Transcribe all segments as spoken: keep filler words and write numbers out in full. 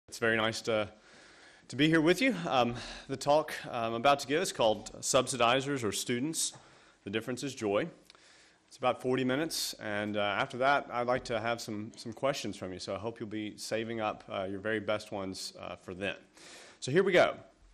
It's very nice to to be here with you. Um, the talk I'm about to give is called Subsidizers or Students. The Difference is Joy. It's about forty minutes, and uh, after that, I'd like to have some, some questions from you, so I hope you'll be saving up uh, your very best ones uh, for then. So here we go.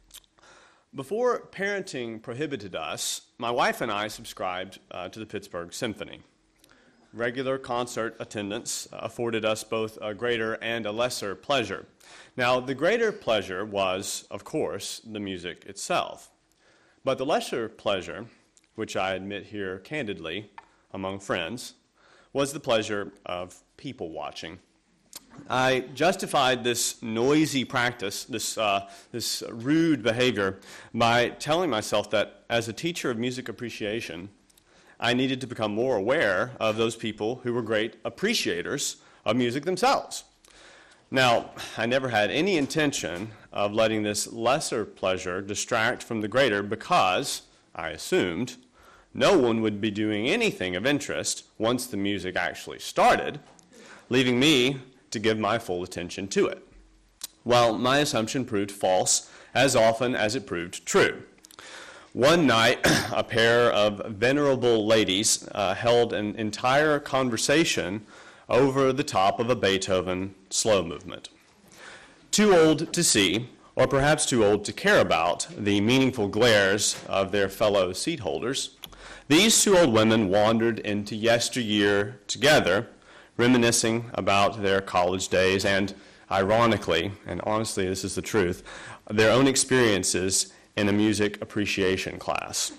Before parenting prohibited us, my wife and I subscribed uh, to the Pittsburgh Symphony. Regular concert attendance afforded us both a greater and a lesser pleasure. Now, the greater pleasure was, of course, the music itself. But the lesser pleasure, which I admit here candidly among friends, was the pleasure of people watching. I justified this noisy practice, this, uh, this rude behavior, by telling myself that as a teacher of music appreciation, I needed to become more aware of those people who were great appreciators of music themselves. Now, I never had any intention of letting this lesser pleasure distract from the greater because, I assumed, no one would be doing anything of interest once the music actually started, leaving me to give my full attention to it. Well, my assumption proved false as often as it proved true. One night, a pair of venerable ladies uh, held an entire conversation over the top of a Beethoven slow movement. Too old to see, or perhaps too old to care about, the meaningful glares of their fellow seat holders, these two old women wandered into yesteryear together, reminiscing about their college days and, ironically, and honestly this is the truth, their own experiences in a music appreciation class.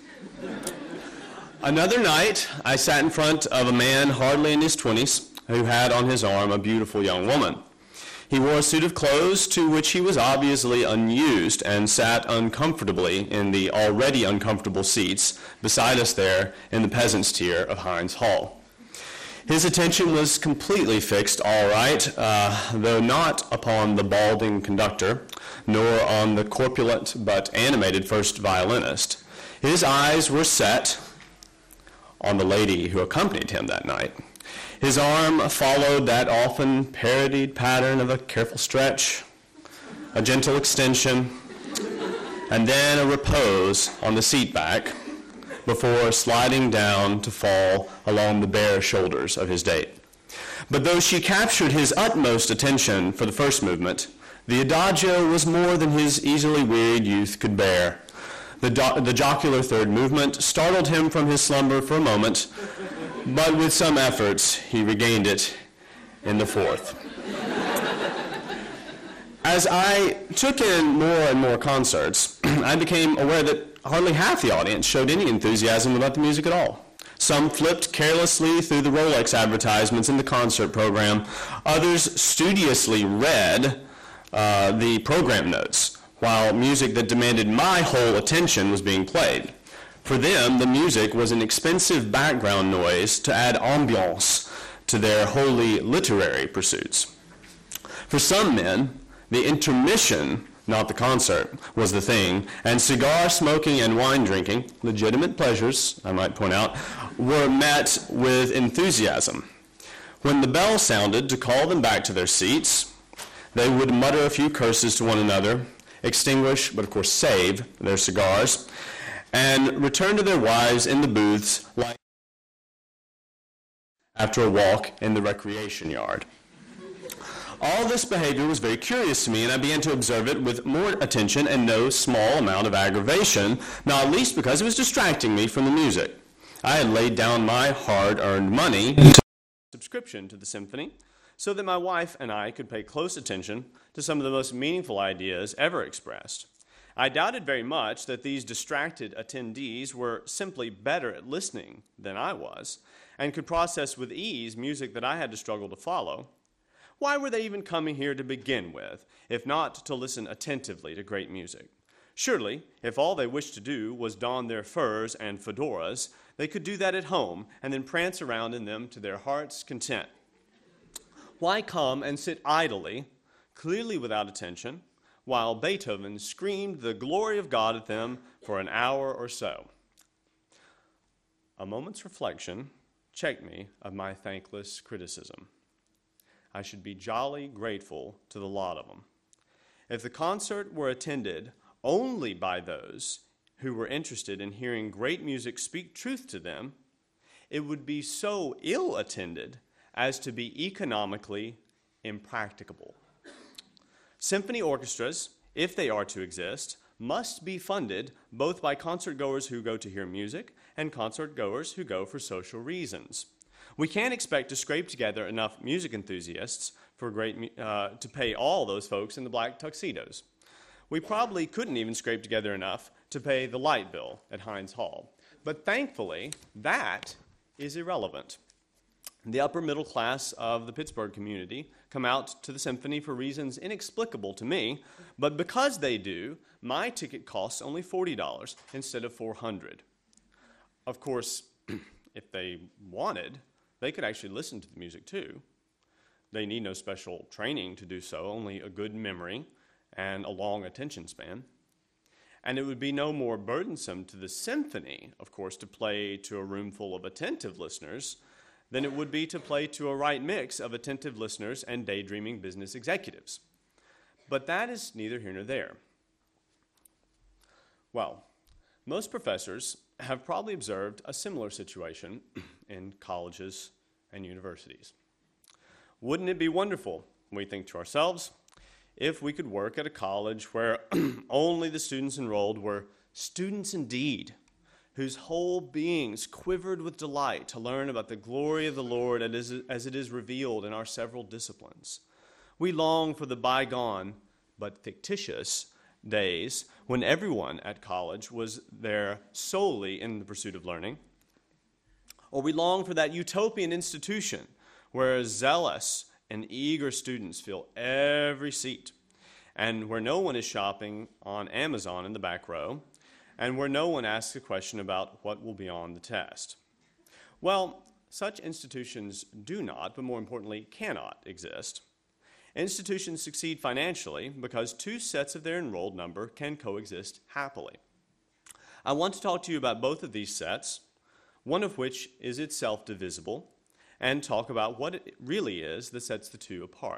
Another night, I sat in front of a man hardly in his twenties who had on his arm a beautiful young woman. He wore a suit of clothes to which he was obviously unused and sat uncomfortably in the already uncomfortable seats beside us there in the peasants' tier of Heinz Hall. His attention was completely fixed, all right, uh, though not upon the balding conductor, nor on the corpulent but animated first violinist. His eyes were set on the lady who accompanied him that night. His arm followed that often parodied pattern of a careful stretch, a gentle extension, and then a repose on the seat back before sliding down to fall along the bare shoulders of his date. But though she captured his utmost attention for the first movement, the adagio was more than his easily wearied youth could bear. The, do- the jocular third movement startled him from his slumber for a moment, but with some efforts he regained it in the fourth. As I took in more and more concerts, I became aware that hardly half the audience showed any enthusiasm about the music at all. Some flipped carelessly through the Rolex advertisements in the concert program. Others studiously read uh, the program notes, while music that demanded my whole attention was being played. For them, the music was an expensive background noise to add ambiance to their wholly literary pursuits. For some men, the intermission, not the concert, was the thing, and cigar smoking and wine drinking, legitimate pleasures, I might point out, were met with enthusiasm. When the bell sounded to call them back to their seats, they would mutter a few curses to one another, extinguish, but of course save, their cigars, and return to their wives in the booths like after a walk in the recreation yard. All this behavior was very curious to me, and I began to observe it with more attention and no small amount of aggravation, not least because it was distracting me from the music. I had laid down my hard-earned money to subscription to the symphony so that my wife and I could pay close attention to some of the most meaningful ideas ever expressed. I doubted very much that these distracted attendees were simply better at listening than I was, and could process with ease music that I had to struggle to follow. Why were they even coming here to begin with, if not to listen attentively to great music? Surely, if all they wished to do was don their furs and fedoras, they could do that at home and then prance around in them to their heart's content. Why come and sit idly, clearly without attention, while Beethoven screamed the glory of God at them for an hour or so? A moment's reflection checked me of my thankless criticism. I should be jolly grateful to the lot of them. If the concert were attended only by those who were interested in hearing great music speak truth to them, it would be so ill attended as to be economically impracticable. Symphony orchestras, if they are to exist, must be funded both by concert-goers who go to hear music and concert-goers who go for social reasons. We can't expect to scrape together enough music enthusiasts for great uh, to pay all those folks in the black tuxedos. We probably couldn't even scrape together enough to pay the light bill at Heinz Hall. But thankfully, that is irrelevant. The upper middle class of the Pittsburgh community come out to the symphony for reasons inexplicable to me, but because they do, my ticket costs only forty dollars instead of four hundred dollars. Of course, if they wanted, they could actually listen to the music too. They need no special training to do so, only a good memory and a long attention span. And it would be no more burdensome to the symphony, of course, to play to a room full of attentive listeners than it would be to play to a right mix of attentive listeners and daydreaming business executives. But that is neither here nor there. Well, most professors have probably observed a similar situation in colleges and universities. Wouldn't it be wonderful, we think to ourselves, if we could work at a college where only the students enrolled were students indeed, whose whole beings quivered with delight to learn about the glory of the Lord as it is revealed in our several disciplines. We long for the bygone but fictitious days when everyone at college was there solely in the pursuit of learning. Or we long for that utopian institution where zealous and eager students fill every seat, and where no one is shopping on Amazon in the back row, and where no one asks a question about what will be on the test. Well, such institutions do not, but more importantly, cannot exist. Institutions succeed financially because two sets of their enrolled number can coexist happily. I want to talk to you about both of these sets, one of which is itself divisible, and talk about what it really is that sets the two apart.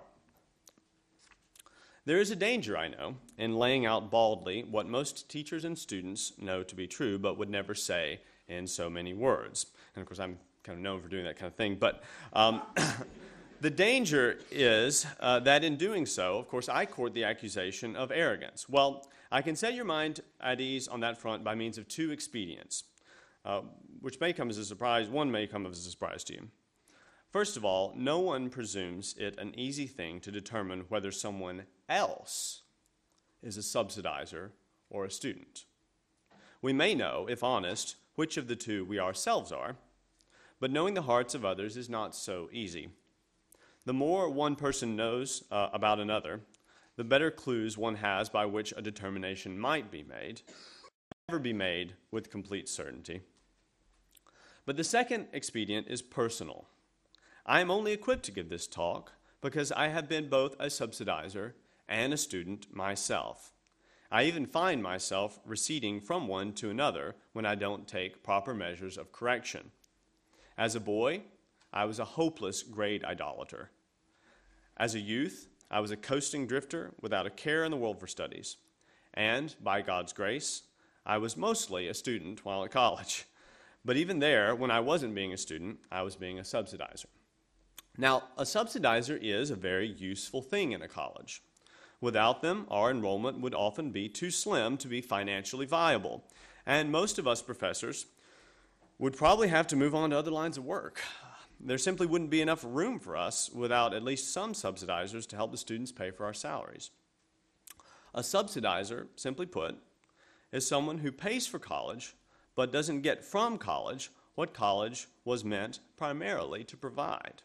There is a danger, I know, in laying out baldly what most teachers and students know to be true but would never say in so many words. And of course, I'm kind of known for doing that kind of thing. But um, the danger is uh, that in doing so, of course, I court the accusation of arrogance. Well, I can set your mind at ease on that front by means of two expedients, uh, which may come as a surprise. One may come as a surprise to you. First of all, no one presumes it an easy thing to determine whether someone else is a subsidizer or a student. We may know, if honest, which of the two we ourselves are, but knowing the hearts of others is not so easy. The more one person knows uh, about another, the better clues one has by which a determination might be made, never be made with complete certainty. But the second expedient is personal. I am only equipped to give this talk because I have been both a subsidizer and a student myself. I even find myself receding from one to another when I don't take proper measures of correction. As a boy, I was a hopeless grade idolater. As a youth, I was a coasting drifter without a care in the world for studies. And, by God's grace, I was mostly a student while at college. But even there, when I wasn't being a student, I was being a subsidizer. Now, a subsidizer is a very useful thing in a college. Without them, our enrollment would often be too slim to be financially viable, and most of us professors would probably have to move on to other lines of work. There simply wouldn't be enough room for us without at least some subsidizers to help the students pay for our salaries. A subsidizer, simply put, is someone who pays for college but doesn't get from college what college was meant primarily to provide.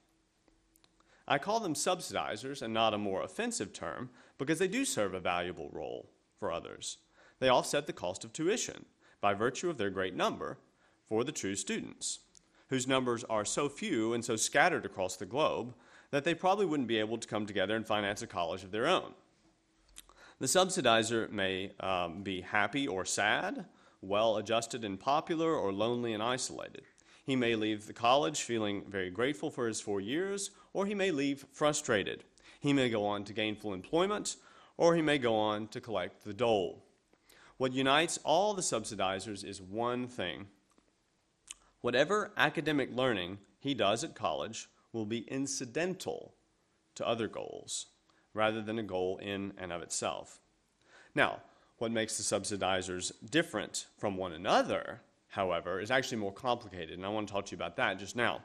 I call them subsidizers and not a more offensive term because they do serve a valuable role for others. They offset the cost of tuition by virtue of their great number for the true students, whose numbers are so few and so scattered across the globe that they probably wouldn't be able to come together and finance a college of their own. The subsidizer may um, be happy or sad, well-adjusted and popular, or lonely and isolated. He may leave the college feeling very grateful for his four years, or he may leave frustrated. He may go on to gainful employment, or he may go on to collect the dole. What unites all the subsidizers is one thing. Whatever academic learning he does at college will be incidental to other goals, rather than a goal in and of itself. Now, what makes the subsidizers different from one another, however, is actually more complicated, and I want to talk to you about that just now.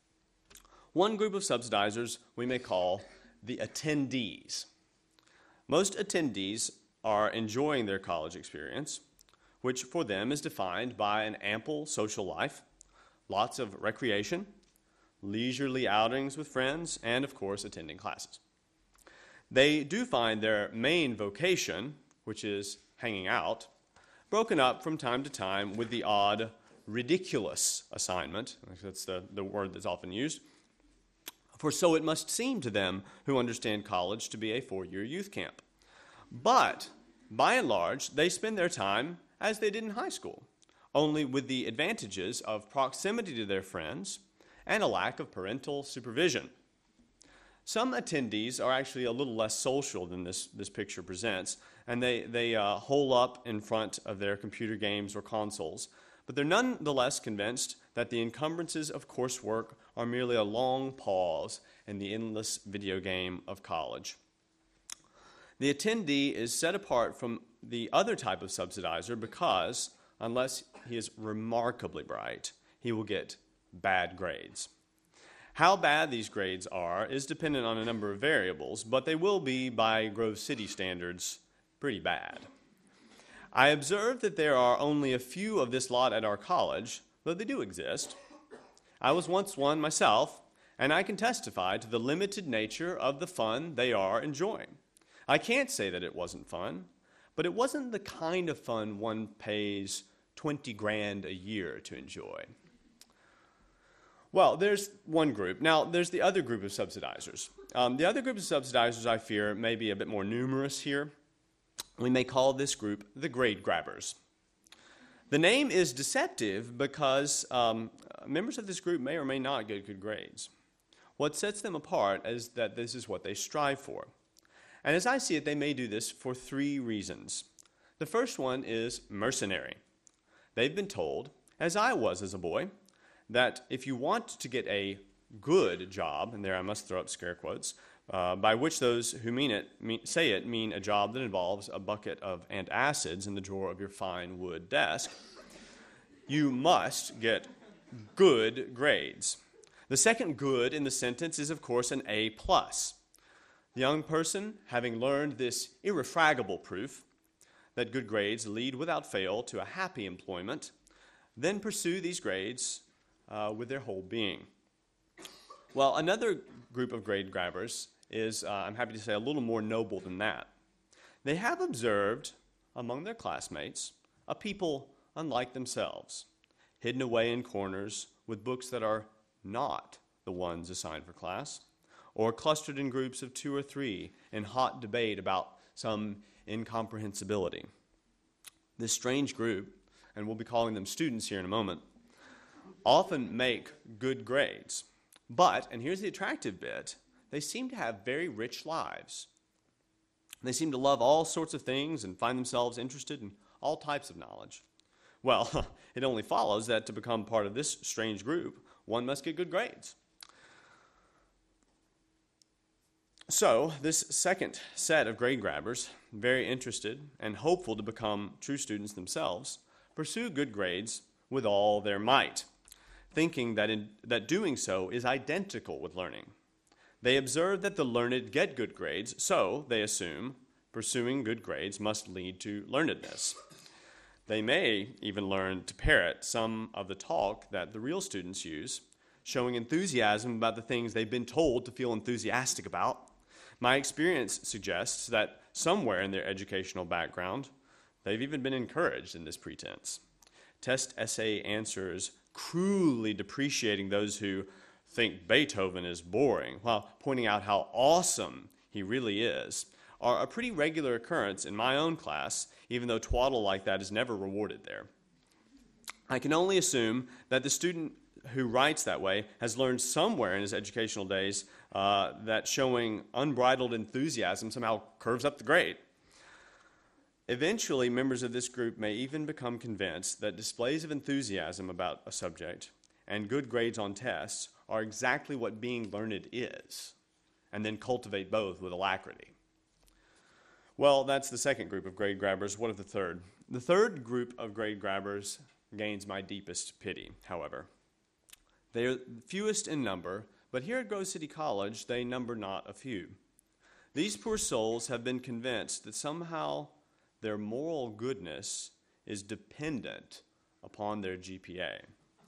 One group of subsidizers we may call the attendees. Most attendees are enjoying their college experience, which for them is defined by an ample social life, lots of recreation, leisurely outings with friends, and of course attending classes. They do find their main vocation, which is hanging out, broken up from time to time with the odd ridiculous assignment. That's the, the word that's often used. For so it must seem to them who understand college to be a four-year youth camp. But, by and large, they spend their time as they did in high school, only with the advantages of proximity to their friends and a lack of parental supervision. Some attendees are actually a little less social than this, this picture presents, and they, they uh, hole up in front of their computer games or consoles, but they're nonetheless convinced that the encumbrances of coursework are merely a long pause in the endless video game of college. The attendee is set apart from the other type of subsidizer because, unless he is remarkably bright, he will get bad grades. How bad these grades are is dependent on a number of variables, but they will be, by Grove City standards, pretty bad. I observe that there are only a few of this lot at our college, though they do exist. I was once one myself, and I can testify to the limited nature of the fun they are enjoying. I can't say that it wasn't fun, but it wasn't the kind of fun one pays twenty grand a year to enjoy. Well, there's one group. Now, there's the other group of subsidizers. Um, the other group of subsidizers, I fear, may be a bit more numerous here. We may call this group the grade grabbers. The name is deceptive because um, members of this group may or may not get good grades. What sets them apart is that this is what they strive for. And as I see it, they may do this for three reasons. The first one is mercenary. They've been told, as I was as a boy, that if you want to get a good job, and there I must throw up scare quotes, uh, by which those who mean it mean, say it mean a job that involves a bucket of antacids in the drawer of your fine wood desk, you must get good grades. The second good in the sentence is, of course, an A plus. The young person, having learned this irrefragable proof that good grades lead without fail to a happy employment, then pursue these grades uh, with their whole being. Well, another group of grade grabbers is, uh, I'm happy to say, a little more noble than that. They have observed among their classmates a people unlike themselves, hidden away in corners with books that are not the ones assigned for class, or clustered in groups of two or three in hot debate about some incomprehensibility. This strange group, and we'll be calling them students here in a moment, often make good grades. But, and here's the attractive bit, they seem to have very rich lives. They seem to love all sorts of things and find themselves interested in all types of knowledge. Well, it only follows that to become part of this strange group, one must get good grades. So, this second set of grade grabbers, very interested and hopeful to become true students themselves, pursue good grades with all their might, thinking that, in, that doing so is identical with learning. They observe that the learned get good grades, so they assume pursuing good grades must lead to learnedness. They may even learn to parrot some of the talk that the real students use, showing enthusiasm about the things they've been told to feel enthusiastic about. My experience suggests that somewhere in their educational background, they've even been encouraged in this pretense. Test essay answers cruelly depreciating those who think Beethoven is boring, while pointing out how awesome he really is, are a pretty regular occurrence in my own class, even though twaddle like that is never rewarded there. I can only assume that the student who writes that way has learned somewhere in his educational days uh, that showing unbridled enthusiasm somehow curves up the grade. Eventually, members of this group may even become convinced that displays of enthusiasm about a subject and good grades on tests are exactly what being learned is, and then cultivate both with alacrity. Well, that's the second group of grade grabbers. What of the third? The third group of grade grabbers gains my deepest pity, however. They are fewest in number, but here at Grove City College, they number not a few. These poor souls have been convinced that somehow their moral goodness is dependent upon their G P A.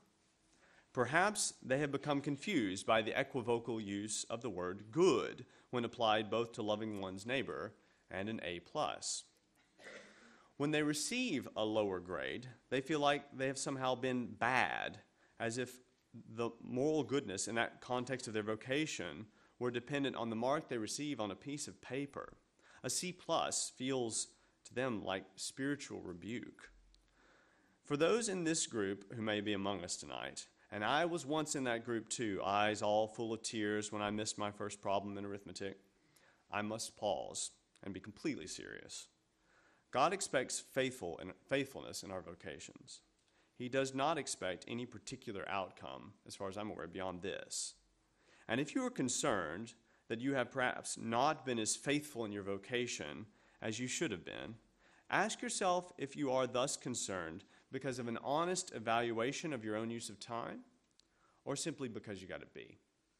Perhaps they have become confused by the equivocal use of the word good when applied both to loving one's neighbor and an A plus. When they receive a lower grade, they feel like they have somehow been bad, as if the moral goodness in that context of their vocation were dependent on the mark they receive on a piece of paper. A C plus feels to them like spiritual rebuke. For those in this group who may be among us tonight, and I was once in that group too, eyes all full of tears when I missed my first problem in arithmetic, I must pause and be completely serious. God expects faithful and faithfulness in our vocations. He does not expect any particular outcome, as far as I'm aware, beyond this. And if you are concerned that you have perhaps not been as faithful in your vocation as you should have been, ask yourself if you are thus concerned because of an honest evaluation of your own use of time, or simply because you got a B.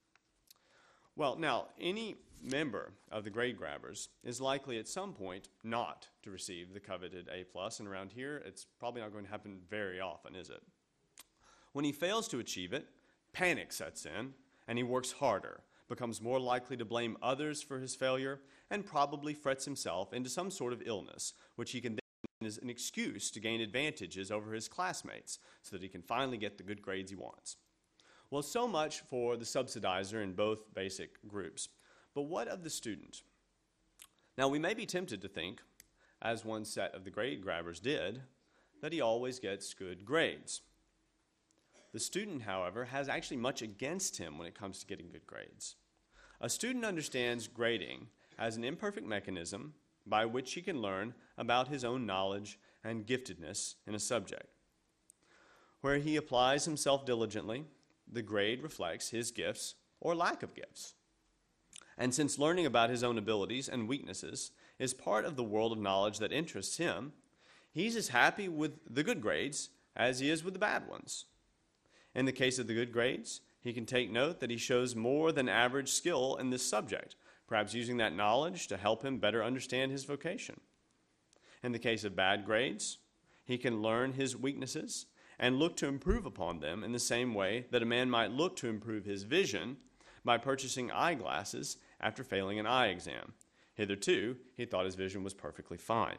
Well, now, any member of the grade grabbers is likely at some point not to receive the coveted A plus, and around here, it's probably not going to happen very often, is it? When he fails to achieve it, panic sets in, and he works harder, becomes more likely to blame others for his failure, and probably frets himself into some sort of illness, which he can then use as an excuse to gain advantages over his classmates so that he can finally get the good grades he wants. Well, so much for the subsidizer in both basic groups. But what of the student? Now, we may be tempted to think, as one set of the grade grabbers did, that he always gets good grades. The student, however, has actually much against him when it comes to getting good grades. A student understands grading as an imperfect mechanism by which he can learn about his own knowledge and giftedness in a subject. Where he applies himself diligently, the grade reflects his gifts or lack of gifts. And since learning about his own abilities and weaknesses is part of the world of knowledge that interests him, he's as happy with the good grades as he is with the bad ones. In the case of the good grades, he can take note that he shows more than average skill in this subject, perhaps using that knowledge to help him better understand his vocation. In the case of bad grades, he can learn his weaknesses and look to improve upon them in the same way that a man might look to improve his vision by purchasing eyeglasses after failing an eye exam. Hitherto, he thought his vision was perfectly fine.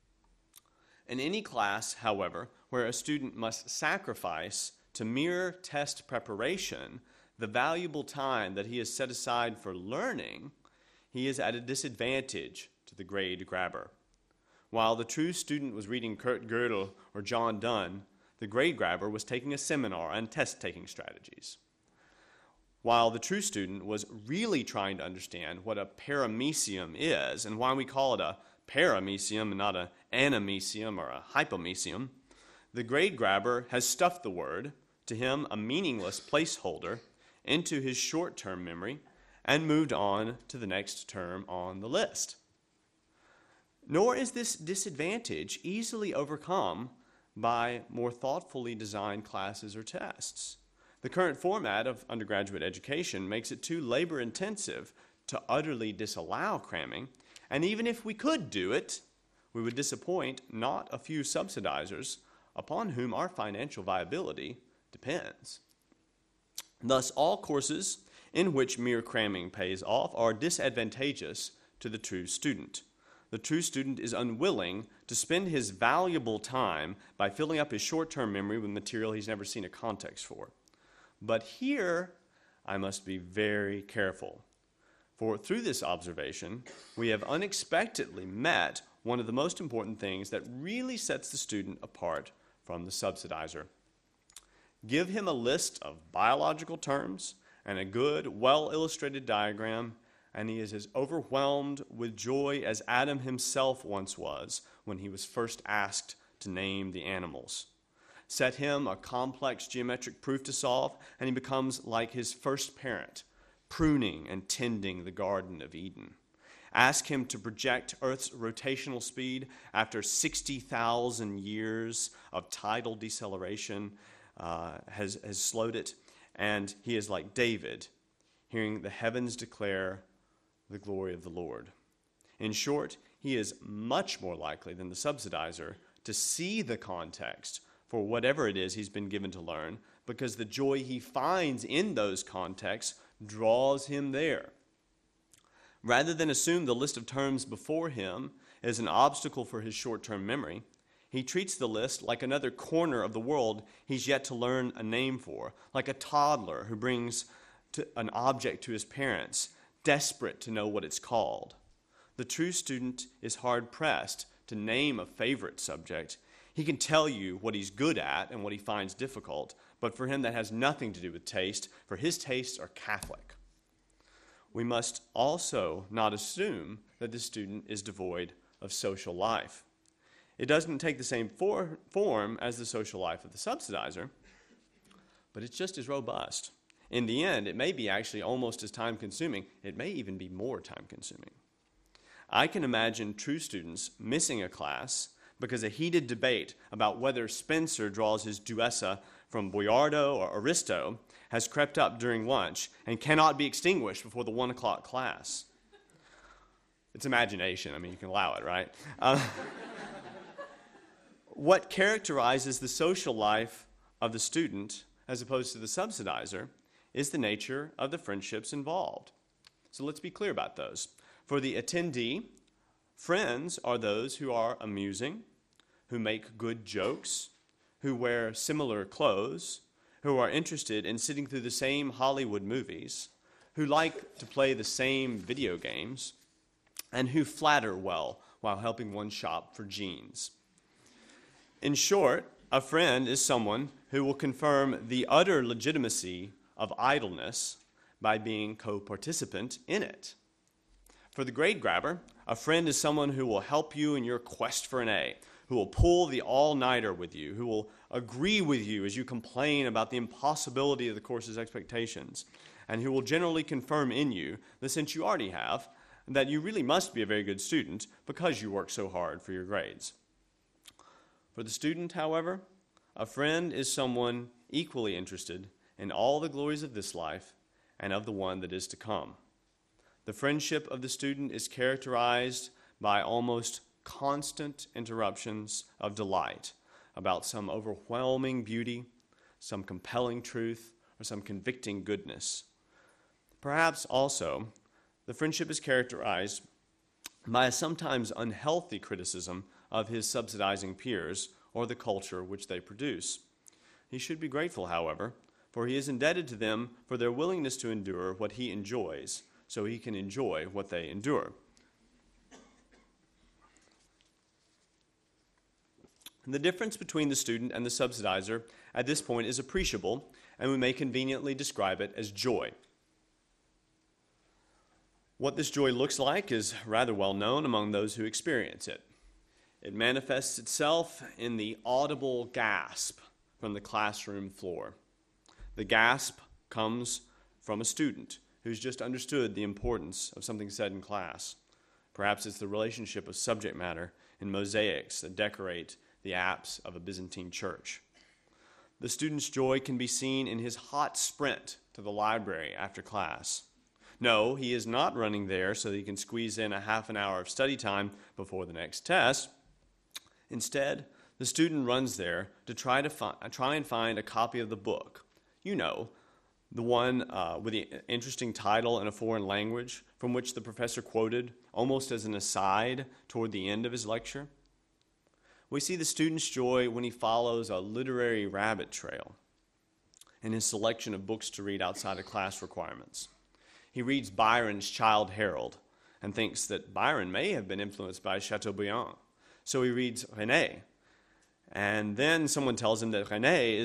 In any class, however, where a student must sacrifice to mere test preparation the valuable time that he has set aside for learning, he is at a disadvantage to the grade grabber. While the true student was reading Kurt Gödel or John Donne, the grade grabber was taking a seminar on test-taking strategies. While the true student was really trying to understand what a paramecium is and why we call it a paramecium and not an anamecium or a hypomecium, the grade grabber has stuffed the word, to him a meaningless placeholder, into his short-term memory and moved on to the next term on the list. Nor is this disadvantage easily overcome by more thoughtfully designed classes or tests. The current format of undergraduate education makes it too labor-intensive to utterly disallow cramming, and even if we could do it, we would disappoint not a few subsidizers upon whom our financial viability depends. Thus, all courses in which mere cramming pays off are disadvantageous to the true student. The true student is unwilling to spend his valuable time by filling up his short-term memory with material he's never seen a context for. But here, I must be very careful. For through this observation, we have unexpectedly met one of the most important things that really sets the student apart from the subsidizer. Give him a list of biological terms and a good, well-illustrated diagram, and he is as overwhelmed with joy as Adam himself once was when he was first asked to name the animals. Set him a complex geometric proof to solve, and he becomes like his first parent, pruning and tending the Garden of Eden. Ask him to project Earth's rotational speed after sixty thousand years of tidal deceleration uh, has, has slowed it, and he is like David, hearing the heavens declare the glory of the Lord. In short, he is much more likely than the subsidizer to see the context for whatever it is he's been given to learn, because the joy he finds in those contexts draws him there. Rather than assume the list of terms before him is an obstacle for his short-term memory, he treats the list like another corner of the world he's yet to learn a name for, like a toddler who brings to an object to his parents, desperate to know what it's called. The true student is hard-pressed to name a favorite subject. He can tell you what he's good at and what he finds difficult, but for him that has nothing to do with taste, for his tastes are Catholic. We must also not assume that the student is devoid of social life. It doesn't take the same for, form as the social life of the subsidizer, but it's just as robust. In the end, it may be actually almost as time-consuming. It may even be more time-consuming. I can imagine true students missing a class because a heated debate about whether Spencer draws his Duessa from Boiardo or Aristo has crept up during lunch and cannot be extinguished before the one o'clock class. It's imagination. I mean, you can allow it, right? Uh, what characterizes the social life of the student as opposed to the subsidizer is the nature of the friendships involved. So let's be clear about those. For the attendee, friends are those who are amusing, who make good jokes, who wear similar clothes, who are interested in sitting through the same Hollywood movies, who like to play the same video games, and who flatter well while helping one shop for jeans. In short, a friend is someone who will confirm the utter legitimacy of idleness by being co-participant in it. For the grade grabber, a friend is someone who will help you in your quest for an A, who will pull the all-nighter with you, who will agree with you as you complain about the impossibility of the course's expectations, and who will generally confirm in you, the sense you already have, that you really must be a very good student because you work so hard for your grades. For the student, however, a friend is someone equally interested in all the glories of this life and of the one that is to come. The friendship of the student is characterized by almost constant interruptions of delight about some overwhelming beauty, some compelling truth, or some convicting goodness. Perhaps also, the friendship is characterized by a sometimes unhealthy criticism of his subsidizing peers or the culture which they produce. He should be grateful, however, for he is indebted to them for their willingness to endure what he enjoys, so he can enjoy what they endure. The difference between the student and the subsidizer at this point is appreciable, and we may conveniently describe it as joy. What this joy looks like is rather well known among those who experience it. It manifests itself in the audible gasp from the classroom floor. The gasp comes from a student who's just understood the importance of something said in class. Perhaps it's the relationship of subject matter in mosaics that decorate the apse of a Byzantine church. The student's joy can be seen in his hot sprint to the library after class. No, he is not running there so that he can squeeze in a half an hour of study time before the next test. Instead, the student runs there to try to fi- try and find a copy of the book. You know, the one uh, with the interesting title in a foreign language from which the professor quoted almost as an aside toward the end of his lecture. We see the student's joy when he follows a literary rabbit trail in his selection of books to read outside of class requirements. He reads Byron's Childe Harold and thinks that Byron may have been influenced by Chateaubriand. So he reads René. And then someone tells him that René is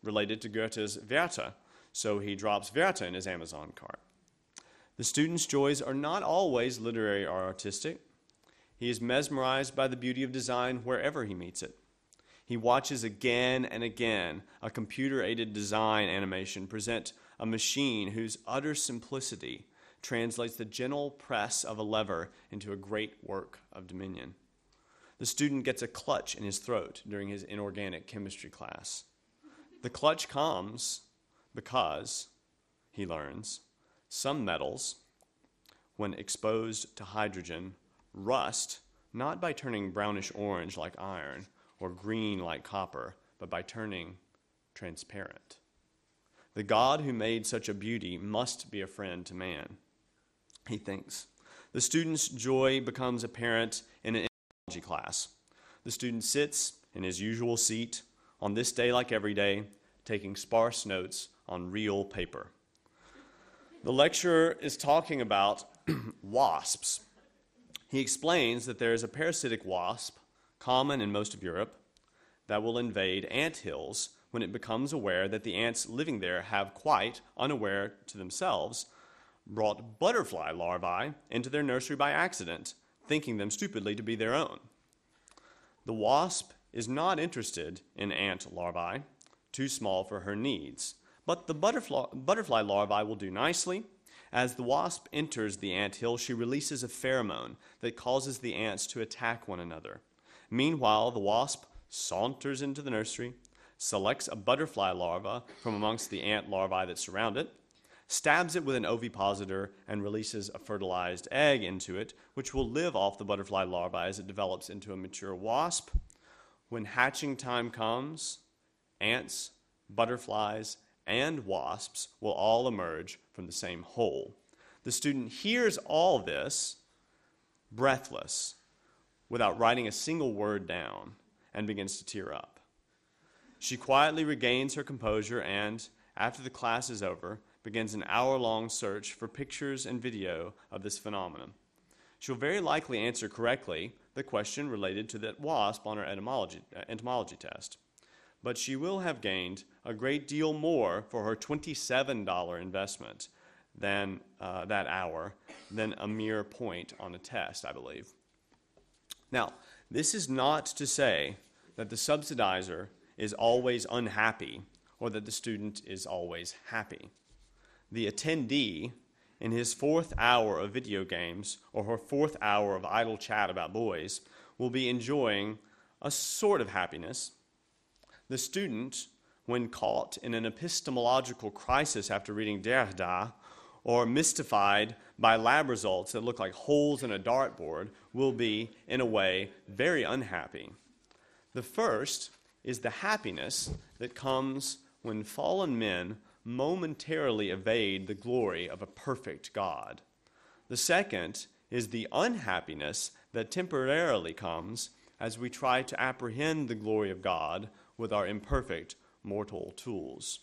related to Goethe's Werther, so he drops Werther in his Amazon cart. The student's joys are not always literary or artistic. He is mesmerized by the beauty of design wherever he meets it. He watches again and again a computer-aided design animation present a machine whose utter simplicity translates the gentle press of a lever into a great work of dominion. The student gets a clutch in his throat during his inorganic chemistry class. The clutch comes because, he learns, some metals, when exposed to hydrogen, rust not by turning brownish orange like iron or green like copper, but by turning transparent. The God who made such a beauty must be a friend to man, he thinks. The student's joy becomes apparent in an entomology class. The student sits in his usual seat, on this day like every day, taking sparse notes on real paper. The lecturer is talking about wasps. He explains that there is a parasitic wasp, common in most of Europe, that will invade ant hills when it becomes aware that the ants living there have, quite unaware to themselves, brought butterfly larvae into their nursery by accident, thinking them stupidly to be their own. The wasp is not interested in ant larvae, too small for her needs, but the butterfly, butterfly larvae will do nicely. As the wasp enters the ant hill, she releases a pheromone that causes the ants to attack one another. Meanwhile, the wasp saunters into the nursery, selects a butterfly larva from amongst the ant larvae that surround it, stabs it with an ovipositor, and releases a fertilized egg into it, which will live off the butterfly larva as it develops into a mature wasp. When hatching time comes, ants, butterflies, and wasps will all emerge from the same hole. The student hears all this, breathless, without writing a single word down, and begins to tear up. She quietly regains her composure and, after the class is over, begins an hour-long search for pictures and video of this phenomenon. She'll very likely answer correctly the question related to that wasp on her etymology, uh, entomology test. But she will have gained a great deal more for her twenty-seven dollars investment than uh, that hour than a mere point on a test, I believe. Now, this is not to say that the subsidizer is always unhappy or that the student is always happy. The attendee, in his fourth hour of video games or her fourth hour of idle chat about boys, will be enjoying a sort of happiness. The student, when caught in an epistemological crisis after reading Derrida, or mystified by lab results that look like holes in a dartboard, will be, in a way, very unhappy. The first is the happiness that comes when fallen men momentarily evade the glory of a perfect God. The second is the unhappiness that temporarily comes as we try to apprehend the glory of God with our imperfect mortal tools.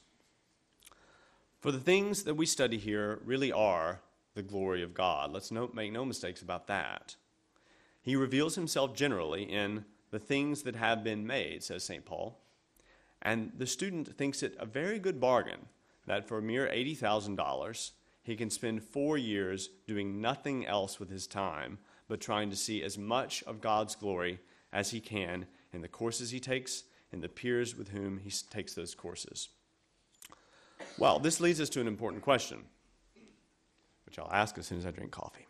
For the things that we study here really are the glory of God. Let's no, make no mistakes about that. He reveals himself generally in the things that have been made, says Saint Paul. And the student thinks it a very good bargain that for a mere eighty thousand dollars, he can spend four years doing nothing else with his time but trying to see as much of God's glory as he can in the courses he takes and the peers with whom he takes those courses. Well, this leads us to an important question, which I'll ask as soon as I drink coffee.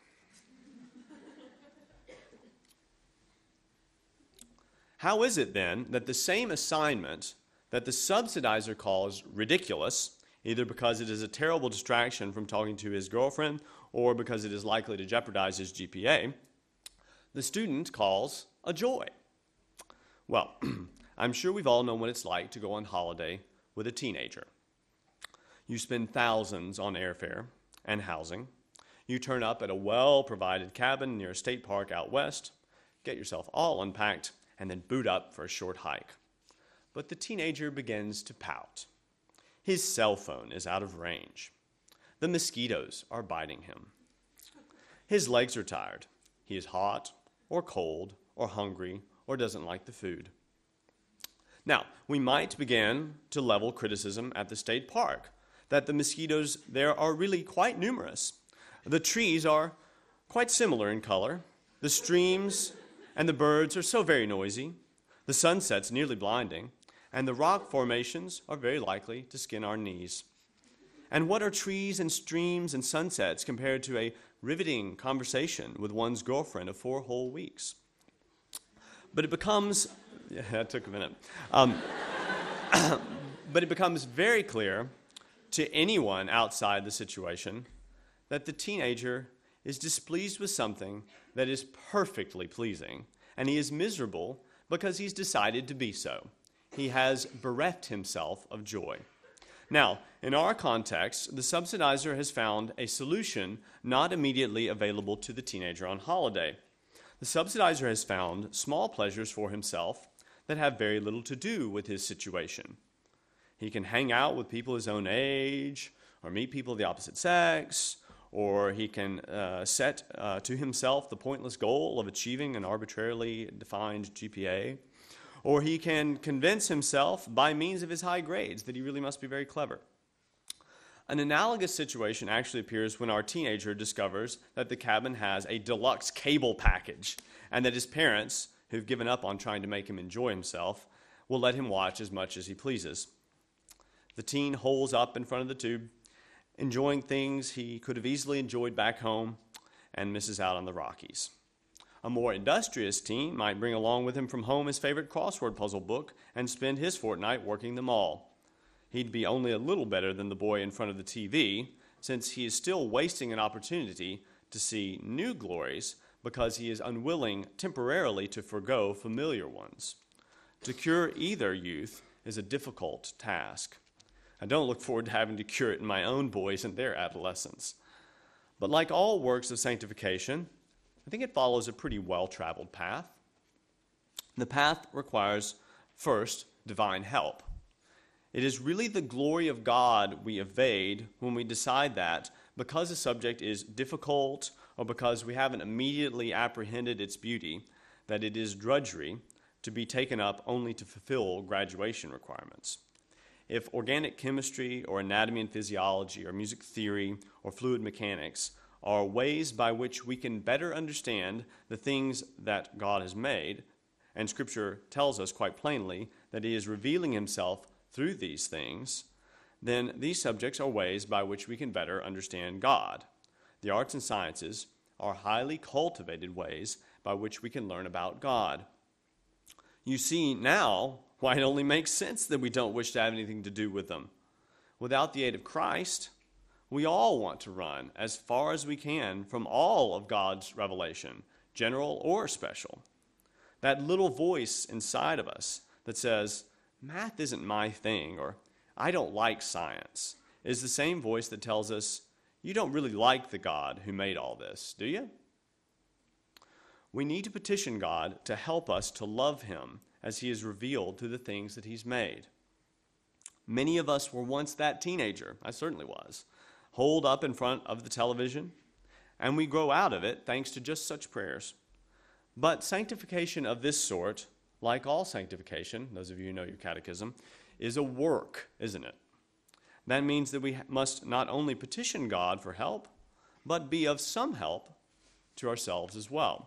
How is it then that the same assignment that the subsidizer calls ridiculous, either because it is a terrible distraction from talking to his girlfriend or because it is likely to jeopardize his G P A, the student calls a joy? Well, I'm sure we've all known what it's like to go on holiday with a teenager. You spend thousands on airfare and housing. You turn up at a well-provided cabin near a state park out west, get yourself all unpacked, and then boot up for a short hike. But the teenager begins to pout. His cell phone is out of range. The mosquitoes are biting him. His legs are tired. He is hot or cold or hungry or doesn't like the food. Now, we might begin to level criticism at the state park, that the mosquitoes there are really quite numerous. The trees are quite similar in color. The streams and the birds are so very noisy. The sunset's nearly blinding. And the rock formations are very likely to skin our knees. And what are trees and streams and sunsets compared to a riveting conversation with one's girlfriend of four whole weeks? But it becomes, yeah, that took a minute. Um, but it becomes very clear to anyone outside the situation that the teenager is displeased with something that is perfectly pleasing, and he is miserable because he's decided to be so. He has bereft himself of joy. Now, in our context, the subsidizer has found a solution not immediately available to the teenager on holiday. The subsidizer has found small pleasures for himself that have very little to do with his situation. He can hang out with people his own age, or meet people of the opposite sex, or he can uh, set uh, to himself the pointless goal of achieving an arbitrarily defined G P A, or he can convince himself by means of his high grades that he really must be very clever. An analogous situation actually appears when our teenager discovers that the cabin has a deluxe cable package and that his parents, who've given up on trying to make him enjoy himself, will let him watch as much as he pleases. The teen holes up in front of the tube, enjoying things he could have easily enjoyed back home, and misses out on the Rockies. A more industrious teen might bring along with him from home his favorite crossword puzzle book and spend his fortnight working them all. He'd be only a little better than the boy in front of the T V, since he is still wasting an opportunity to see new glories because he is unwilling temporarily to forgo familiar ones. To cure either youth is a difficult task. I don't look forward to having to cure it in my own boys in their adolescence. But like all works of sanctification, I think it follows a pretty well-traveled path. The path requires, first, divine help. It is really the glory of God we evade when we decide that, because a subject is difficult or because we haven't immediately apprehended its beauty, that it is drudgery to be taken up only to fulfill graduation requirements. If organic chemistry or anatomy and physiology or music theory or fluid mechanics are ways by which we can better understand the things that God has made, and Scripture tells us quite plainly that He is revealing Himself through these things, then these subjects are ways by which we can better understand God. The arts and sciences are highly cultivated ways by which we can learn about God. You see now why it only makes sense that we don't wish to have anything to do with them. Without the aid of Christ, we all want to run as far as we can from all of God's revelation, general or special. That little voice inside of us that says, math isn't my thing, or I don't like science, is the same voice that tells us, you don't really like the God who made all this, do you? We need to petition God to help us to love Him as He is revealed through the things that He's made. Many of us were once that teenager, I certainly was, holed up in front of the television, and we grow out of it thanks to just such prayers. But sanctification of this sort, like all sanctification, those of you who know your catechism, is a work, isn't it? That means that we must not only petition God for help, but be of some help to ourselves as well.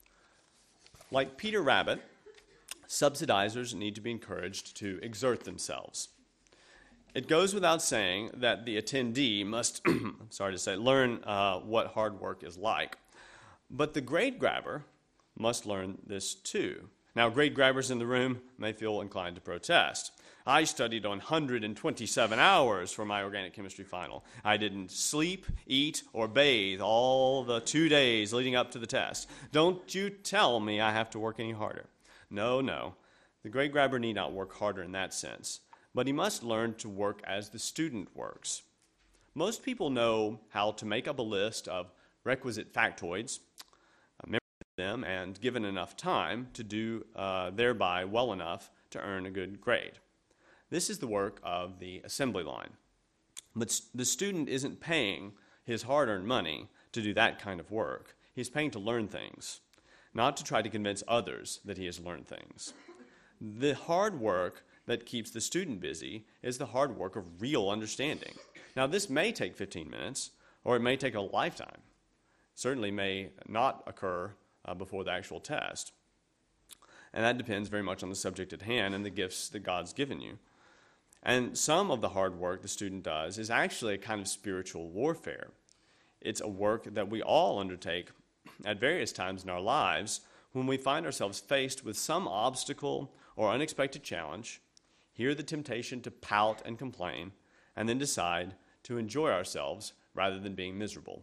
Like Peter Rabbit, subsidizers need to be encouraged to exert themselves. It goes without saying that the attendee must, I'm sorry to say, learn uh, what hard work is like. But the grade grabber must learn this too. Now, grade grabbers in the room may feel inclined to protest. I studied on one hundred twenty-seven hours for my organic chemistry final. I didn't sleep, eat, or bathe all the two days leading up to the test. Don't you tell me I have to work any harder. No, no. The grade grabber need not work harder in that sense, but he must learn to work as the student works. Most people know how to make up a list of requisite factoids, them and given enough time to do uh, thereby well enough to earn a good grade. This is the work of the assembly line. But the student isn't paying his hard-earned money to do that kind of work. He's paying to learn things, not to try to convince others that he has learned things. The hard work that keeps the student busy is the hard work of real understanding. Now, this may take fifteen minutes, or it may take a lifetime. Certainly may not occur uh, before the actual test. And that depends very much on the subject at hand and the gifts that God's given you. And some of the hard work the student does is actually a kind of spiritual warfare. It's a work that we all undertake at various times in our lives when we find ourselves faced with some obstacle or unexpected challenge, hear the temptation to pout and complain, and then decide to enjoy ourselves rather than being miserable.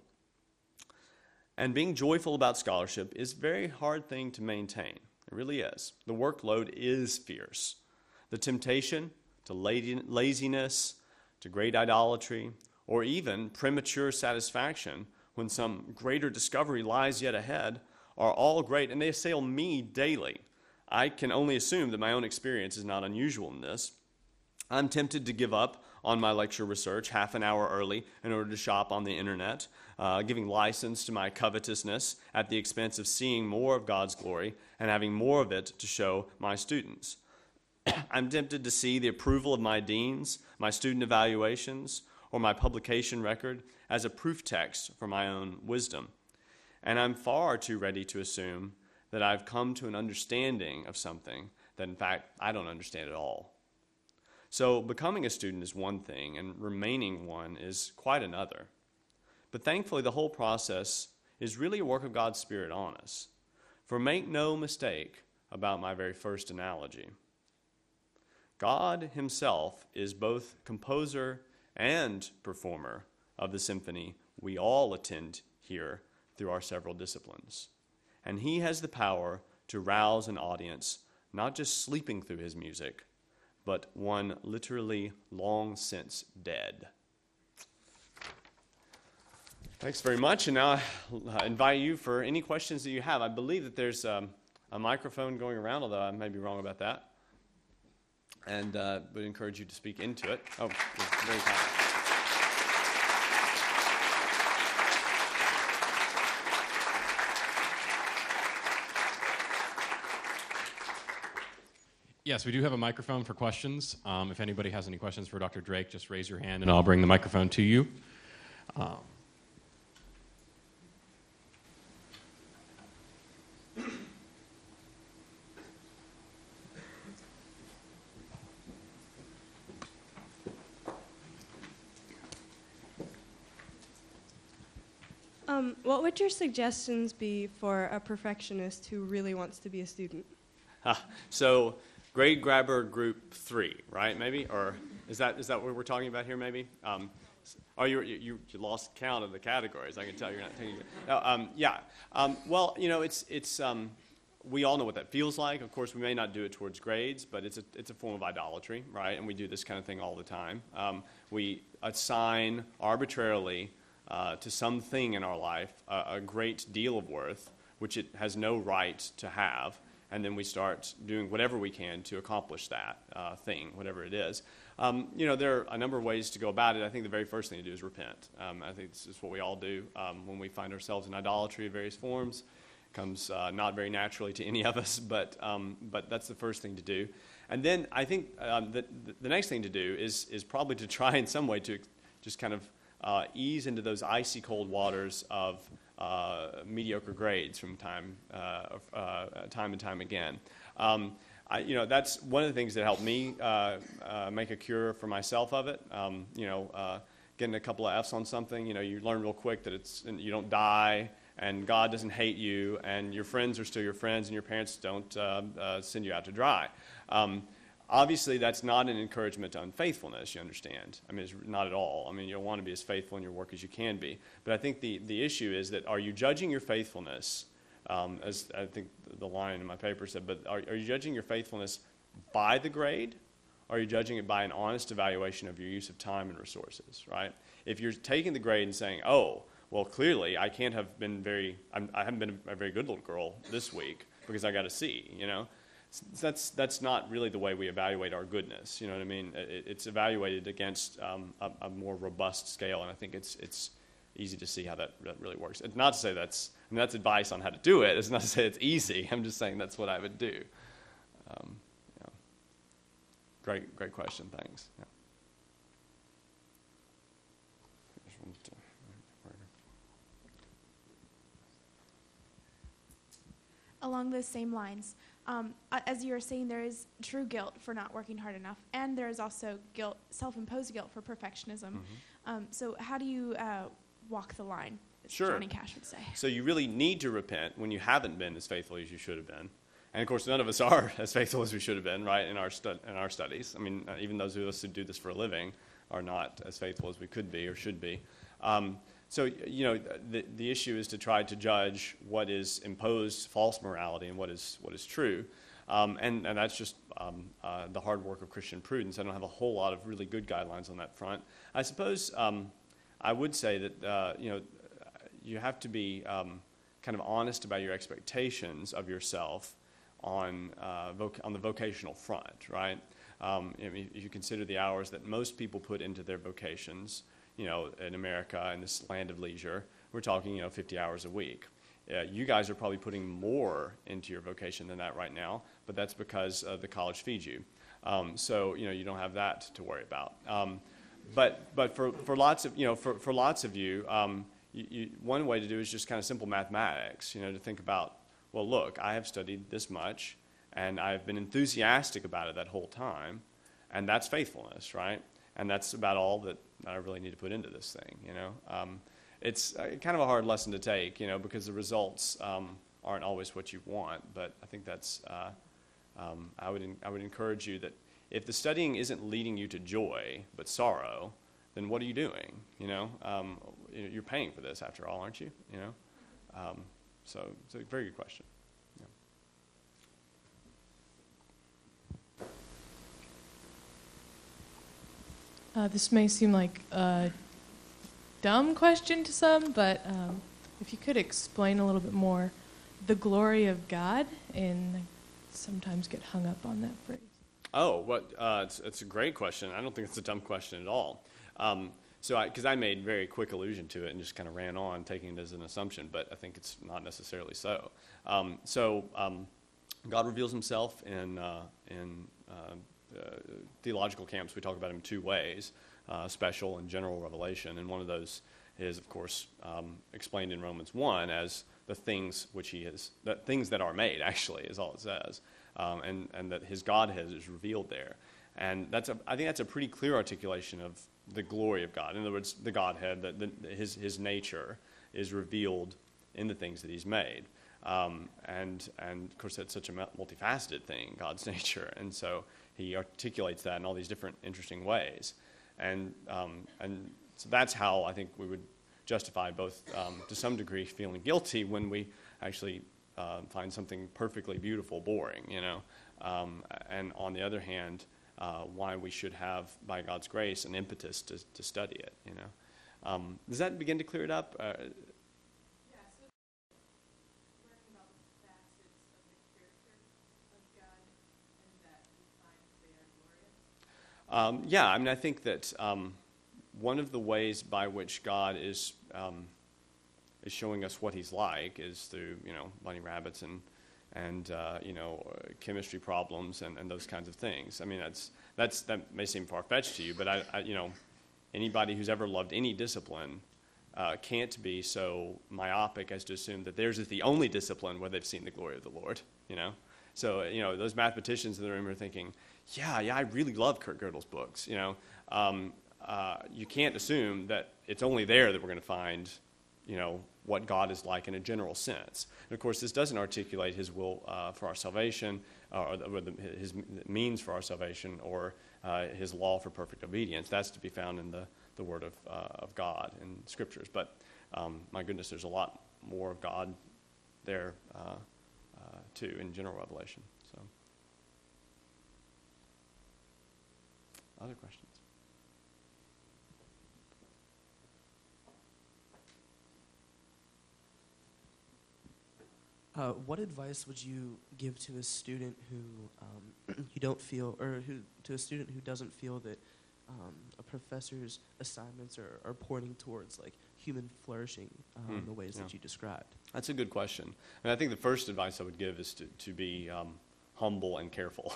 And being joyful about scholarship is a very hard thing to maintain. It really is. The workload is fierce. The temptation to laziness, to great idolatry, or even premature satisfaction when some greater discovery lies yet ahead are all great, and they assail me daily. I can only assume that my own experience is not unusual in this. I'm tempted to give up on my lecture research half an hour early in order to shop on the internet, uh, giving license to my covetousness at the expense of seeing more of God's glory and having more of it to show my students. I'm tempted to see the approval of my deans, my student evaluations, or my publication record as a proof text for my own wisdom. And I'm far too ready to assume that I've come to an understanding of something that, in fact, I don't understand at all. So becoming a student is one thing, and remaining one is quite another. But thankfully, the whole process is really a work of God's Spirit on us. For make no mistake about my very first analogy. God himself is both composer and performer of the symphony we all attend here through our several disciplines. And he has the power to rouse an audience, not just sleeping through his music, but one literally long since dead. Thanks very much, and now I invite you for any questions that you have. I believe that there's um, a microphone going around, although I may be wrong about that, and uh, would encourage you to speak into it. Oh, very kind. Yes, we do have a microphone for questions. Um, if anybody has any questions for Doctor Drake, just raise your hand and I'll bring the microphone to you. Um, Um, what would your suggestions be for a perfectionist who really wants to be a student? Ah, so grade grabber group three, right, maybe? Or is that is that what we're talking about here, maybe? Um, oh, you, you you lost count of the categories. I can tell you're not taking it. No, um, yeah. Um, well, you know, it's, it's um, we all know what that feels like. Of course, we may not do it towards grades, but it's a, it's a form of idolatry, right? And we do this kind of thing all the time. Um, we assign arbitrarily uh, to something in our life a, a great deal of worth, which it has no right to have. And then we start doing whatever we can to accomplish that uh, thing, whatever it is. Um, you know, there are a number of ways to go about it. I think the very first thing to do is repent. Um, I think this is what we all do um, when we find ourselves in idolatry of various forms. It comes uh, not very naturally to any of us, but um, but that's the first thing to do. And then I think um, that the next thing to do is is probably to try in some way to just kind of uh, ease into those icy cold waters of Uh, mediocre grades from time, uh, uh, time and time again. Um, I, you know, that's one of the things that helped me uh, uh, make a cure for myself of it. Um, you know, uh, getting a couple of F's on something, you know, you learn real quick that it's you don't die, and God doesn't hate you, and your friends are still your friends, and your parents don't uh, uh, send you out to dry. Um, Obviously, that's not an encouragement to unfaithfulness, you understand. I mean, it's not at all. I mean, you'll want to be as faithful in your work as you can be. But I think the, the issue is that are you judging your faithfulness, um, as I think the line in my paper said, but are, are you judging your faithfulness by the grade? Or are you judging it by an honest evaluation of your use of time and resources, right? If you're taking the grade and saying, oh, well, clearly I can't have been very, I'm, I haven't been a very good little girl this week because I got a C, you know? That's that's not really the way we evaluate our goodness. You know what I mean? It, it's evaluated against um, a, a more robust scale, and I think it's it's easy to see how that really works. It's not to say that's I mean, that's advice on how to do it. It's not to say it's easy. I'm just saying that's what I would do. Um, yeah. great, great question. Thanks. Yeah. Along those same lines, um, a- as you were saying, there is true guilt for not working hard enough, and there is also guilt, self-imposed guilt for perfectionism. Mm-hmm. Um, so how do you uh, walk the line, as Sure. Johnny Cash would say? So you really need to repent when you haven't been as faithful as you should have been. And of course, none of us are as faithful as we should have been, right, in our, stu- in our studies. I mean, uh, even those of us who do this for a living are not as faithful as we could be or should be. Um, so, you know, the, the issue is to try to judge what is imposed false morality and what is, what is true. Um, and, and that's just um, uh, the hard work of Christian prudence. I don't have a whole lot of really good guidelines on that front. I suppose um, I would say that, uh, you know, you have to be um, kind of honest about your expectations of yourself on uh, voc- on the vocational front, right? Um, I mean, if you consider the hours that most people put into their vocations, you know, in America, in this land of leisure, we're talking, you know, fifty hours a week. Uh, you guys are probably putting more into your vocation than that right now, but that's because uh, the college feeds you. Um, so, you know, you don't have that to worry about. Um, but but for, for lots of, you know, for, for lots of you, um, you, you, one way to do is just kind of simple mathematics, you know, to think about, well, look, I have studied this much, and I've been enthusiastic about it that whole time, and that's faithfulness, right? And that's about all that I really need to put into this thing, you know? Um, it's uh, kind of a hard lesson to take, you know, because the results um, aren't always what you want, but I think that's, uh, um, I would in, I would encourage you that if the studying isn't leading you to joy, but sorrow, then what are you doing, you know? Um, you're paying for this after all, aren't you, you know? Um, so it's a very good question. Uh, this may seem like a dumb question to some, but um, if you could explain a little bit more the glory of God, and I sometimes get hung up on that phrase. Oh, what? Uh, it's, it's a great question. I don't think it's a dumb question at all. Um, so, because I, I made very quick allusion to it and just kind of ran on, taking it as an assumption, but I think it's not necessarily so. Um, so, um, God reveals Himself in uh, in uh, uh, theological camps. We talk about Him two ways: uh, special and general revelation. And one of those is, of course, um, explained in Romans one as the things which He has, the things that are made. Actually, is all it says, um, and and that His Godhead is revealed there. And that's a, I think that's a pretty clear articulation of the glory of God. In other words, the Godhead, that the, His His nature is revealed in the things that He's made. Um, and and of course, that's such a multifaceted thing, God's nature, and so He articulates that in all these different interesting ways. And um, and so that's how I think we would justify both, um, to some degree, feeling guilty when we actually uh, find something perfectly beautiful boring, you know. Um, and on the other hand, uh, why we should have, by God's grace, an impetus to, to study it, you know. Um, does that begin to clear it up? Uh, Um, yeah, I mean, I think that um, one of the ways by which God is um, is showing us what He's like is through, you know, bunny rabbits and and uh, you know, uh, chemistry problems and, and those kinds of things. I mean, that's that's that may seem far fetched to you, but I, I you know, anybody who's ever loved any discipline uh, can't be so myopic as to assume that theirs is the only discipline where they've seen the glory of the Lord. You know, so you know, those mathematicians in the room are thinking, yeah, yeah, I really love Kurt Gödel's books. You know, um, uh, you can't assume that it's only there that we're going to find, you know, what God is like in a general sense. And of course, this doesn't articulate His will uh, for our salvation, uh, or, the, or the, His means for our salvation, or uh, His law for perfect obedience. That's to be found in the, the Word of uh, of God in Scriptures. But um, my goodness, there's a lot more of God there uh, uh, too in general revelation. So. Other questions? Uh, what advice would you give to a student who um, you don't feel, or who to a student who doesn't feel that um, a professor's assignments are, are pointing towards like human flourishing uh, Hmm, in the ways yeah. that you described? That's a good question. And I think the first advice I would give is to, to be um, humble and careful.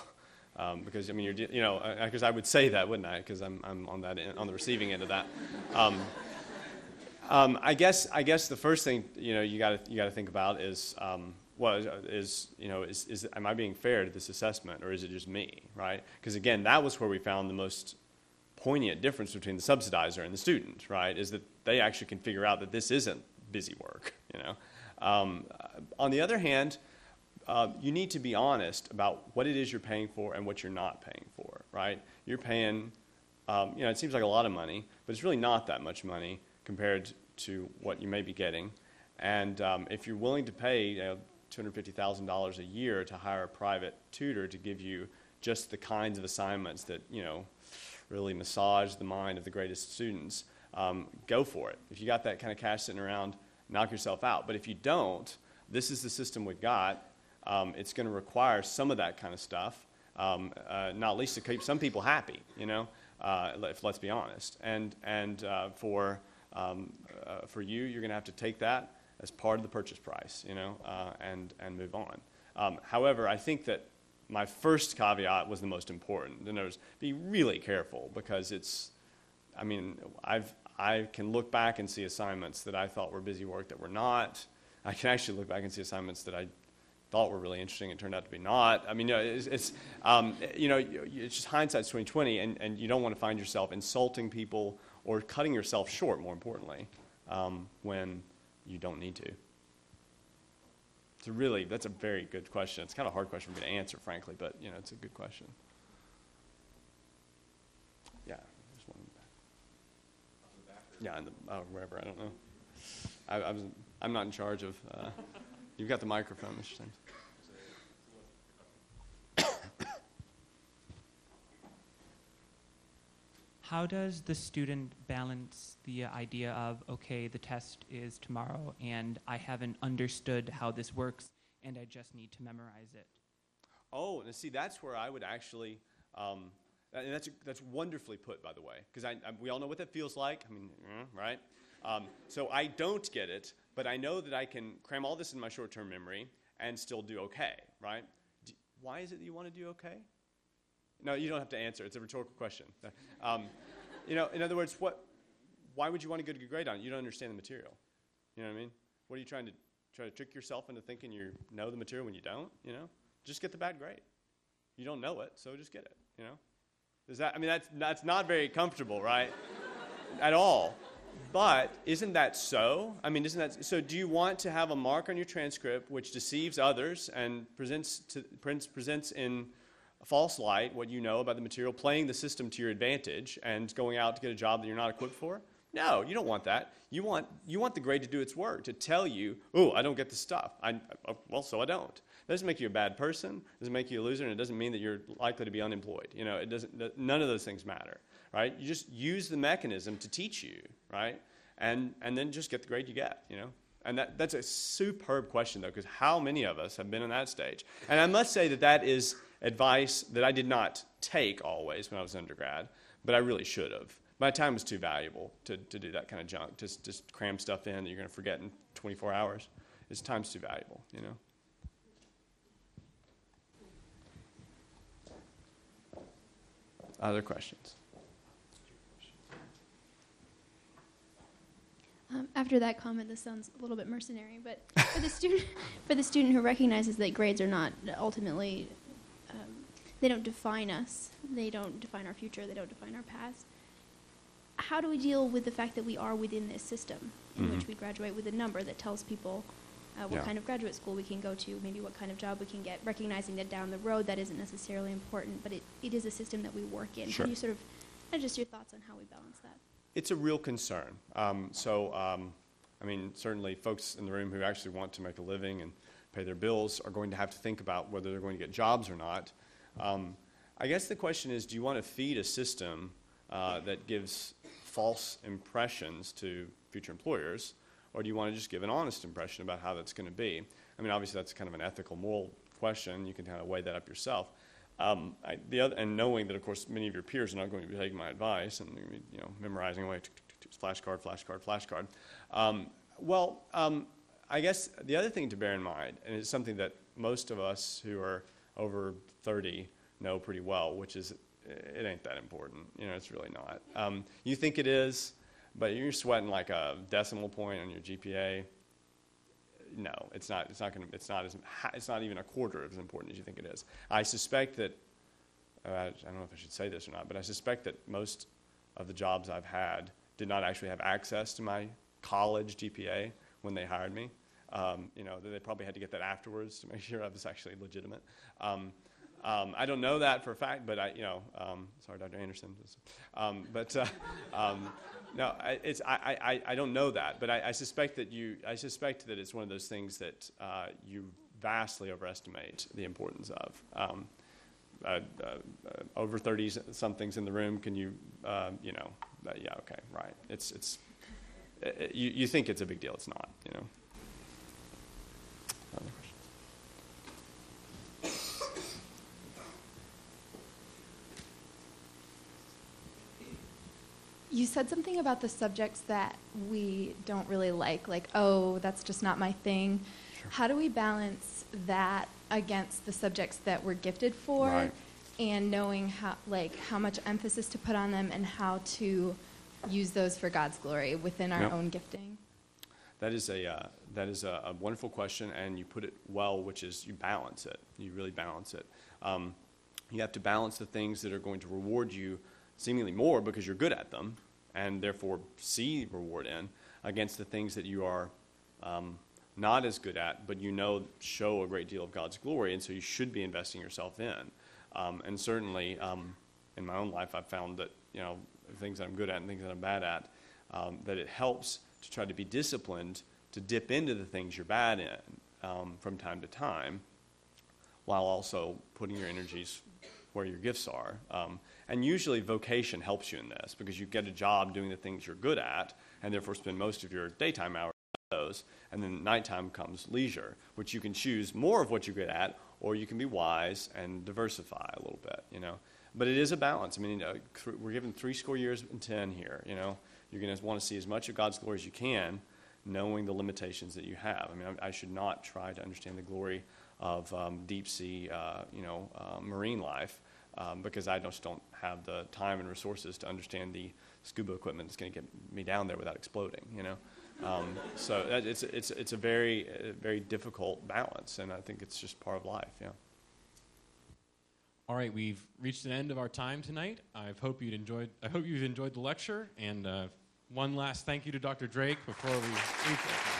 Um, because I mean, you're, de- you know, because I, I would say that, wouldn't I? Because I'm, I'm on that, end, on the receiving end of that. Um, um, I guess, I guess the first thing, you know, you got to, you got to think about is, um, well, is, you know, is, is, am I being fair to this assessment, or is it just me, right? Because again, that was where we found the most poignant difference between the subsidizer and the student, right? Is that they actually can figure out that this isn't busy work, you know. Um, on the other hand, uh, you need to be honest about what it is you're paying for and what you're not paying for, right? You're paying, um, you know, it seems like a lot of money, but it's really not that much money compared to what you may be getting. And um, if you're willing to pay, you know, two hundred fifty thousand dollars a year to hire a private tutor to give you just the kinds of assignments that, you know, really massage the mind of the greatest students, um, go for it. If you got that kind of cash sitting around, knock yourself out. But if you don't, this is the system we've got. Um, it's going to require some of that kind of stuff, um, uh, not least to keep some people happy, you know, uh, if, let's be honest. And, and uh, for, um, uh, for you, you're going to have to take that as part of the purchase price, you know, uh, and, and move on. Um, however, I think that my first caveat was the most important. And it was be really careful, because it's, I mean, I've, I can look back and see assignments that I thought were busy work that were not. I can actually look back and see assignments that I thought were really interesting and turned out to be not. I mean, you know, it's, it's um, you know, it's just hindsight's twenty twenty, and, and you don't want to find yourself insulting people or cutting yourself short, more importantly, um, when you don't need to. It's a really, that's a very good question. It's kind of a hard question for me to answer, frankly, but, you know, it's a good question. Yeah, there's one in the back. Yeah, in the, oh, wherever, I don't know. I, I was, I'm not in charge of, uh, you've got the microphone, Mister Sims. How does the student balance the idea of, okay, the test is tomorrow and I haven't understood how this works and I just need to memorize it? Oh, and see, that's where I would actually, um, and that's, that's wonderfully put, by the way, because I, I, we all know what that feels like. I mean, mm, right? Um, so I don't get it, but I know that I can cram all this in my short-term memory and still do okay, right? Do, why is it that you want to do okay? No, you don't have to answer. It's a rhetorical question. Um, you know, in other words, what? Why would you want to get a good grade on it? You don't understand the material. You know what I mean? What are you trying to try to trick yourself into thinking you know the material when you don't? You know, just get the bad grade. You don't know it, so just get it. You know, does that? I mean, that's that's not very comfortable, right? At all. But isn't that so? I mean, isn't that so? Do you want to have a mark on your transcript which deceives others and presents to, presents in a false light what you know about the material, playing the system to your advantage and going out to get a job that you're not equipped for? No, you don't want that. You want you want the grade to do its work, to tell you, oh, I don't get the stuff. I, uh, well, so I don't. That doesn't make you a bad person. It doesn't make you a loser, and it doesn't mean that you're likely to be unemployed. You know, it doesn't. None of those things matter, right? You just use the mechanism to teach you, right? And and then just get the grade you get, you know. And that that's a superb question, though, because how many of us have been in that stage? And I must say that that is advice that I did not take always when I was undergrad, but I really should have. My time was too valuable to, to do that kind of junk, just just cram stuff in that you're going to forget in twenty-four hours. It's time's too valuable, you know. Other questions? Um, after that comment, this sounds a little bit mercenary, but for the student, for the student who recognizes that grades are not ultimately, um, they don't define us, they don't define our future, they don't define our past. How do we deal with the fact that we are within this system in mm-hmm. which we graduate with a number that tells people uh, what yeah. kind of graduate school we can go to, maybe what kind of job we can get, recognizing that down the road that isn't necessarily important, but it, it is a system that we work in. Sure. Can you sort of, uh, just your thoughts on how we balance that? It's a real concern. Um, so, um, I mean, certainly folks in the room who actually want to make a living and pay their bills are going to have to think about whether they're going to get jobs or not. Um, I guess the question is, do you want to feed a system uh, that gives false impressions to future employers, or do you want to just give an honest impression about how that's going to be? I mean, obviously that's kind of an ethical, moral question. You can kind of weigh that up yourself. Um, I, the other, and knowing that, of course, many of your peers are not going to be taking my advice and, you know, memorizing away, flashcard, flashcard, flashcard. Um, well, um, I guess the other thing to bear in mind, and it's something that most of us who are over thirty know pretty well, which is, it ain't that important. You know, it's really not. Um, you think it is, but you're sweating like a decimal point on your G P A. No, it's not. It's not going to. It's not as. It's not even a quarter as important as you think it is. I suspect that. Uh, I don't know if I should say this or not, but I suspect that most of the jobs I've had did not actually have access to my college G P A when they hired me. Um, you know, they probably had to get that afterwards to make sure I was actually legitimate. Um, um, I don't know that for a fact, but I, you know, um, sorry, Doctor Anderson. Um, but uh, um, no, I, it's I, I, I don't know that, but I, I suspect that you. I suspect that it's one of those things that uh, you vastly overestimate the importance of. Um, uh, uh, uh, over thirty somethings in the room. Can you, uh, you know, uh, yeah, okay, right. It's it's it, you you think it's a big deal. It's not. You know. Other questions? You said something about the subjects that we don't really like, like, oh, that's just not my thing. Sure. How do we balance that against the subjects that we're gifted for, right. and knowing how, like, how much emphasis to put on them and how to use those for God's glory within our yep. own gifting? That is a uh, that is a, a wonderful question, and you put it well, which is you balance it. You really balance it. Um, you have to balance the things that are going to reward you seemingly more because you're good at them, and therefore see reward in, against the things that you are um, not as good at, but you know show a great deal of God's glory, and so you should be investing yourself in. Um, and certainly, um, in my own life, I've found that, you know, things that I'm good at and things that I'm bad at, um, that it helps to try to be disciplined to dip into the things you're bad in um, from time to time, while also putting your energies where your gifts are. Um, and usually vocation helps you in this, because you get a job doing the things you're good at, and therefore spend most of your daytime hours on those, and then nighttime comes leisure, which you can choose more of what you're good at, or you can be wise and diversify a little bit, you know. But it is a balance. I mean, you know, th- we're given three score years and ten here, you know. You're going to want to see as much of God's glory as you can, knowing the limitations that you have. I mean, I, I should not try to understand the glory of um, deep sea, uh, you know, uh, marine life, um, because I just don't have the time and resources to understand the scuba equipment that's going to get me down there without exploding, you know. Um, so that, it's it's it's a very uh, very difficult balance, and I think it's just part of life. Yeah. All right, we've reached an end of our time tonight. I hope you'd enjoyed. I hope you've enjoyed the lecture. And uh, one last thank you to Doctor Drake before we leave.